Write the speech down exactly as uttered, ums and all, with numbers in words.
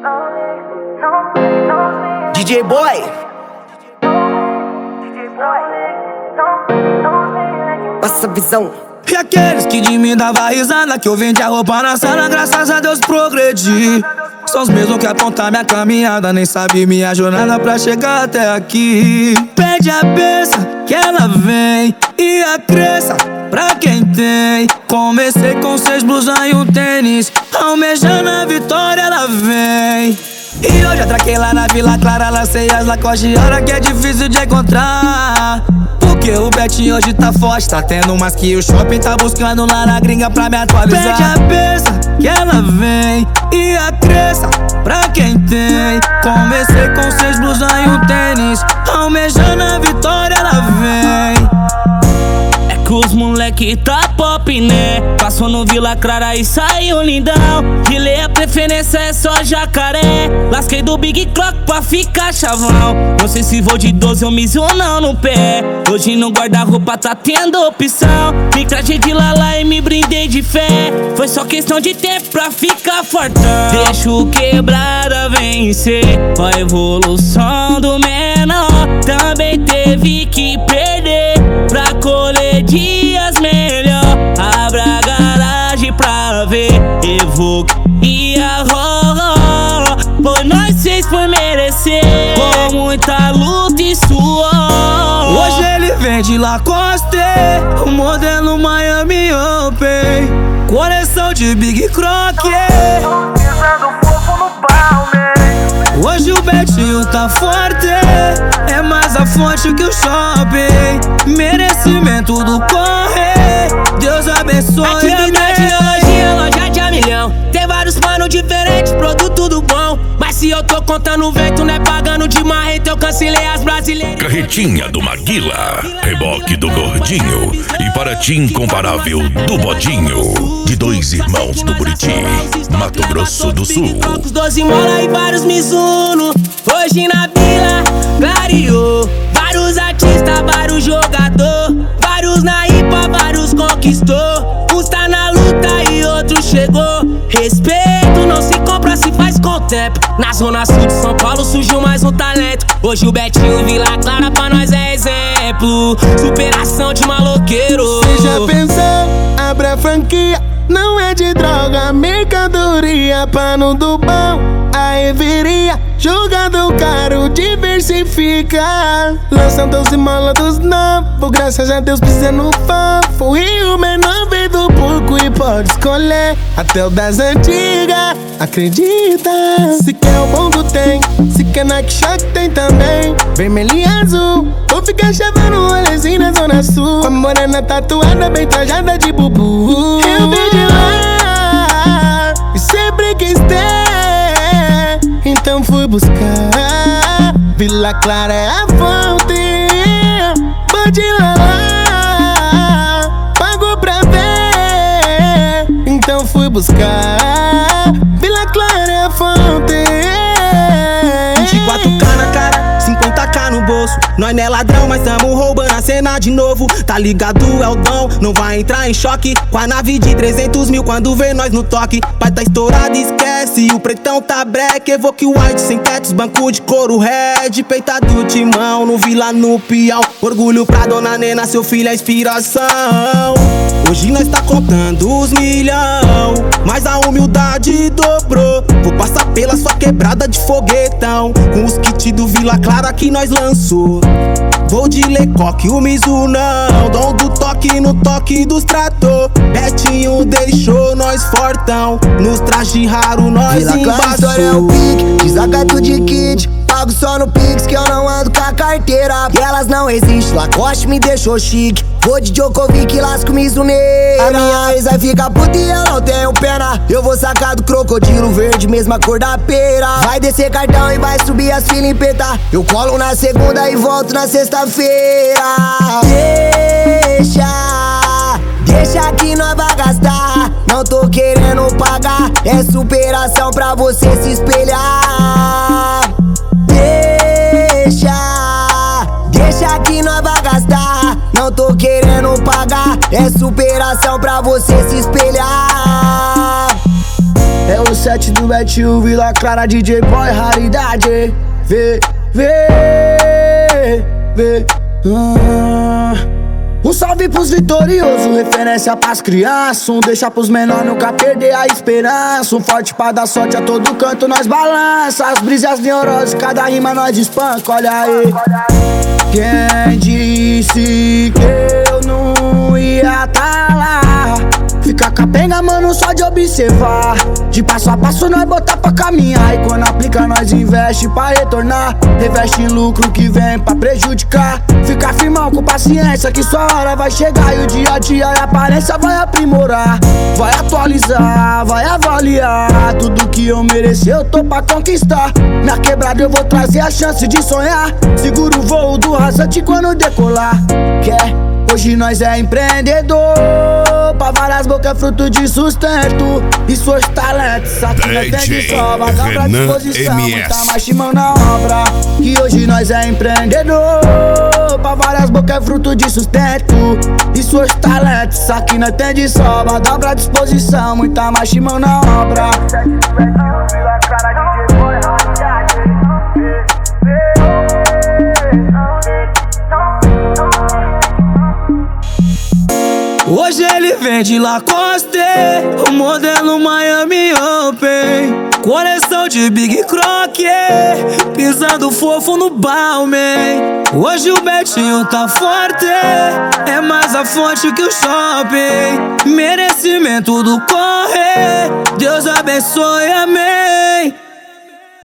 D J Boy. Passa a visão. E aqueles que de mim dava risada, que eu vendi a roupa na sala, graças a Deus progredi. São os mesmos que apontam minha caminhada, nem sabem minha jornada pra chegar até aqui. Pede a benção que ela vem e a crença pra quem tem. Comecei com seis blusas e um tênis, almejando a vitória ela vem. E hoje atraquei lá na Vila Clara, lancei as Lacoste, hora que é difícil de encontrar. Porque o Betinho hoje tá forte, tá tendo mais que o shopping, tá buscando lá na gringa pra me atualizar. Pede a benção que ela vem e a crença pra quem tem. Comecei com seis blusas e um tênis, almejando a vitória ela vem. É que os moleque tá pop, né? Passou no Vila Clara e saiu lindão. Rilei a preferência é só jacaré. Lasquei do Big Clock pra ficar chavão. Não sei se vou de doze ou miso ou não no pé. Hoje no guarda-roupa tá tendo opção. Me traje de lala e me brindei de fé. Foi só questão de tempo pra ficar fortão. Deixo quebrada vencer. A evolução do menor também teve que perder pra colher dias melhor. Abra a garagem pra ver Evoque e a Ró. Por nós seis por merecer, com muita luta e suor. Hoje ele vem de Lacoste, o modelo Miami Open, coleção de Big Croc. Pisando fofo no balde. Hoje o Betinho tá forte, é mais a fonte que o shopping. Merecimento do corre, Deus abençoe. Aqui é minha lojinha, loja de a milhão. Tem vários mano diferentes, produto do bom. Mas se eu tô contando vento, não é pagando de marreta, eu cancelei as brasileiras. Carretinha do Maguila, reboque do Gordinho e Paraty incomparável do Bodinho. De dois irmãos do Buriti, Mato Grosso do Sul. Os doze mola e vários Mizuno. Hoje na vila, clareou. Vários artistas, vários jogador. Vários na ripa, vários conquistou. Uns tá na luta e outros chegou. Respeito não se compra, se faz com o tempo. Na zona sul de São Paulo surgiu mais um talento. Hoje o Betinho Vila Clara pra nós é exemplo. Superação de maloqueiro. Cê já pensou? Abre a franquia. Não é de droga, mercadoria, pano do bom, a reveria, jogador caro, diversifica. Lançam doze mola dos novos, graças a Deus pisa no fofo. E o menor veio do porco e pode escolher até o das antigas, acredita. Se quer o bongo tem, se quer Nike Shock tem também. Vermelho e azul, vou ficar chavando um rolezinho na zona sul. Com a morena tatuada, bem trajada de bubu. Eu vi de lá e sempre quis ter, então fui buscar. Vila Clara é a fonte, pode ir lá, pago pra ver, então fui buscar. Vila Clara é a fonte. vinte e quatro K na cara, cinquenta K no bolso. Nós não é ladrão, mas tamo roubando a cena de novo. Tá ligado, é o dom, não vai entrar em choque com a nave de trezentos mil quando vê nós no toque. Pai tá estourado, esquece, o pretão tá breque. Evoque white, sem tetos, banco de couro red. Peita do timão, no Vila, no Piau. Orgulho pra dona Nena, seu filho é inspiração. Hoje nós tá contando os milhão, mas a humildade dobrou. Vou passar pela sua quebrada de foguetão, com os kits do Vila Clara que nós lançou. Vou de Lecoque, o Mizu não. Dom do toque no toque dos trator. Betinho deixou nós fortão. Nos traje raro nós embaixo. É o pique, desacato de kit. Pago só no Pix que eu não ando com a carteira. E elas não existem, Lacoste me deixou chique. Vou de Djokovic, lasco Mizuneira. A minha ex vai ficar puta e eu não tenho pena. Eu vou sacar do crocodilo verde, mesma cor da pera. Vai descer cartão e vai subir as filas em peta. Eu colo na segunda e volto na sexta-feira. Deixa, deixa que nós vai gastar. Não tô querendo pagar, é superação pra você se espelhar. Deixa, deixa que nós vai gastar. Não tô querendo pagar, é superação pra você se espelhar. É o set do Betinho, Vila Clara, D J Boy, raridade. Vê, vê, vê. Ah. Um salve pros vitoriosos, referência pras crianças. Um deixa pros menores nunca perder a esperança. Um forte pra dar sorte a todo canto, nós balança. As brisas neuroses, cada rima nós espanca, olha aí. Quem disse que eu não ia tá lá? Fica capenga, mano, só de observar. De passo a passo nós botar pra caminhar. E quando aplica nós investe pra retornar. Reveste em lucro que vem pra prejudicar. Fica firmão com paciência que sua hora vai chegar. E o dia a dia e a aparência vai aprimorar. Vai atualizar, vai avaliar. Tudo que eu mereci eu tô pra conquistar. Na quebrada eu vou trazer a chance de sonhar. Seguro o voo do rasante quando decolar. Quer? Hoje nós é empreendedor. Pra várias bocas é fruto de sustento. E seus talentos, saque nós tem de sobra. Dá pra disposição, muita mais chimão na obra. Que hoje nós é empreendedor. Pra várias bocas é fruto de sustento. E seus talentos, saque nós tem de sobra. Dá pra disposição, muita mais chimão na obra. Hoje ele vende Lacoste, o modelo Miami Open. Coleção de Big Croc, pisando fofo no Balmain. Hoje o Betinho tá forte, é mais a fonte que o shopping. Merecimento do corre, Deus abençoe, amém.